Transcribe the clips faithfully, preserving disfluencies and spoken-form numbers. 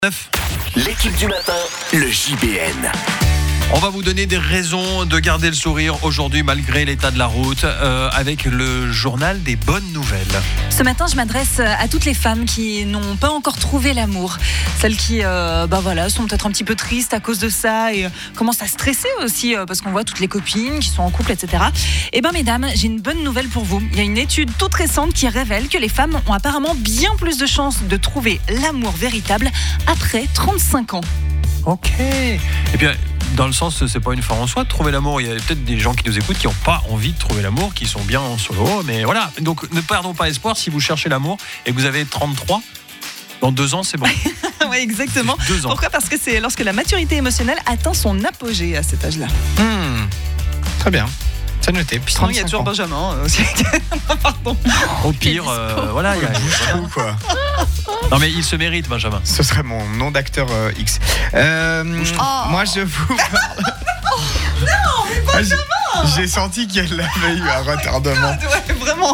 L'équipe du matin, le J B N. On va vous donner des raisons de garder le sourire aujourd'hui malgré l'état de la route euh, avec le journal des bonnes nouvelles. Ce matin, je m'adresse à toutes les femmes qui n'ont pas encore trouvé l'amour. Celles qui euh, bah voilà, sont peut-être un petit peu tristes à cause de ça et euh, commencent à stresser aussi euh, parce qu'on voit toutes les copines qui sont en couple, et cetera. Eh bien, mesdames, j'ai une bonne nouvelle pour vous. Il y a une étude toute récente qui révèle que les femmes ont apparemment bien plus de chances de trouver l'amour véritable après trente-cinq ans. Ok. Et puis, dans le sens, c'est pas une fin en soi de trouver l'amour. Il y a peut-être des gens qui nous écoutent qui n'ont pas envie de trouver l'amour, qui sont bien en solo. Mais voilà. Donc, ne perdons pas espoir si vous cherchez l'amour et que vous avez trente-trois. Dans deux ans, c'est bon. Oui, exactement. Deux ans. Pourquoi ? Parce que c'est lorsque la maturité émotionnelle atteint son apogée à cet âge-là. Mmh. Très bien. C'est noté. Puis Sinon, il y a toujours ans. Benjamin euh, aussi. Pardon. Au pire, euh, voilà. Il y a, Ou quoi. Non, mais il se mérite, Benjamin. Ce serait mon nom d'acteur euh, X. Euh, Oh. Moi, je vous parle. Non, mais Benjamin. J'ai senti qu'elle avait eu un retardement. Ouais, vraiment.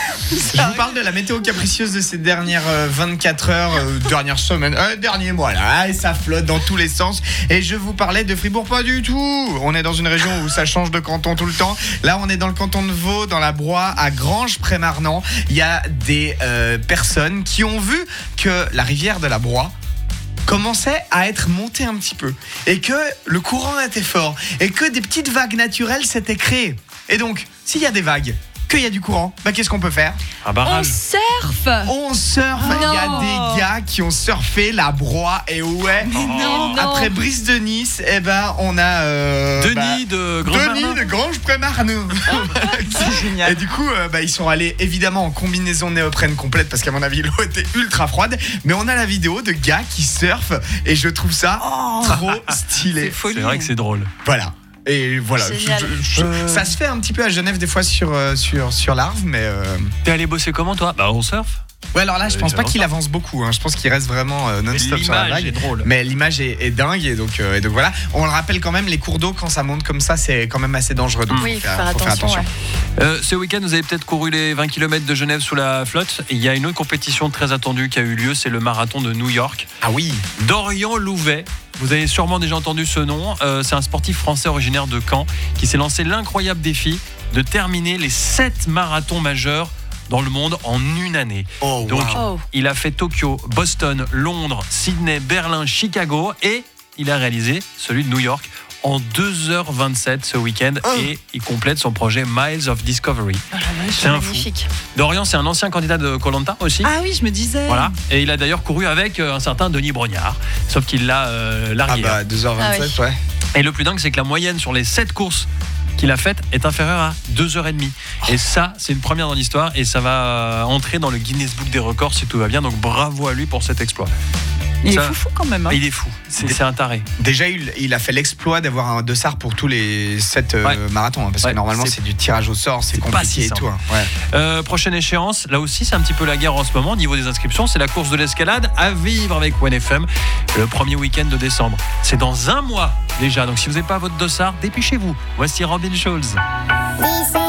Je vous parle de la météo capricieuse de ces dernières euh, vingt-quatre heures, euh, dernières semaines, euh, derniers mois là, et ça flotte dans tous les sens. Et je vous parlais de Fribourg, pas du tout. On est dans une région où ça change de canton tout le temps. Là, on est dans le canton de Vaud, dans la Broye, à Granges-près-Marnant. Il y a des euh, personnes qui ont vu que la rivière de la Broye commençait à être montée un petit peu et que le courant était fort et que des petites vagues naturelles s'étaient créées. Et donc, s'il y a des vagues, qu'il y a du courant, bah qu'est-ce qu'on peut faire ? Un On barrage. surfe. On surfe. Il y a Non. des gars qui ont surfé la Broye et ouais. non, non. Après Brice de Nice, eh ben on a euh, Denis bah, de Denis Grand de Granges-près-Marnant. C'est génial. Et du coup, euh, bah, ils sont allés évidemment en combinaison néoprène complète parce qu'à mon avis l'eau était ultra froide. Mais on a la vidéo de gars qui surfent et je trouve ça Oh. trop stylé. C'est vrai que c'est drôle. Voilà. Et voilà, Génial. je- je- je- Euh. ça se fait un petit peu à Genève des fois sur euh, sur sur l'Arve, mais euh... T'es allé bosser comment, toi ? Bah, on surfe. ouais. Alors là, je Euh, pense pas j'avance qu'il pas. avance beaucoup. Hein. Je pense qu'il reste vraiment euh, non-stop sur la L'image vague. est drôle. Mais l'image est, est dingue et donc, euh, et donc voilà. On le rappelle quand même, les cours d'eau quand ça monte comme ça, c'est quand même assez dangereux. Donc Oui, faut faut faire, faire faut faire attention. attention. ouais. Euh, ce week-end, vous avez peut-être couru les vingt kilomètres de Genève sous la flotte. Il y a une autre compétition très attendue qui a eu lieu, c'est le marathon de New York. Ah oui. Dorian Louvet, vous avez sûrement déjà entendu ce nom. Euh, c'est un sportif français originaire de Caen qui s'est lancé l'incroyable défi de terminer les sept marathons majeurs dans le monde en une année. Oh, Donc, wow. il a fait Tokyo, Boston, Londres, Sydney, Berlin, Chicago et il a réalisé celui de New York en deux heures vingt-sept ce week-end Oh. et il complète son projet Miles of Discovery. Oh la vache, C'est un fou. magnifique. Dorian, c'est un ancien candidat de Koh Lanta aussi. Ah oui, je me disais. Voilà. Et il a d'ailleurs couru avec euh, un certain Denis Brognard, sauf qu'il l'a euh, Ah largué. bah deux heures vingt-sept, Ah ouais. Et le plus dingue, c'est que la moyenne sur les sept courses qu'il a faites est inférieure à deux heures trente. Et ça, c'est une première dans l'histoire et ça va euh, entrer dans le Guinness Book des records si tout va bien. Donc bravo à lui pour cet exploit. Il Ça- est fou quand même. hein. Il est fou. C'est, c'est un taré. Déjà, il, il a fait l'exploit d'avoir un dossard pour tous les sept euh, Ouais. marathons. hein, parce Ouais, que normalement, c'est- c'est du tirage au sort, c'est, c'est pas compliqué si et simple. tout. hein. Ouais. Euh, prochaine échéance, là aussi, c'est un petit peu la guerre en ce moment au niveau des inscriptions. C'est la course de l'escalade à vivre avec One F M le premier week-end de décembre. C'est dans un mois déjà. Donc si vous n'avez pas votre dossard, dépêchez-vous. Voici Robin Schulz. Dice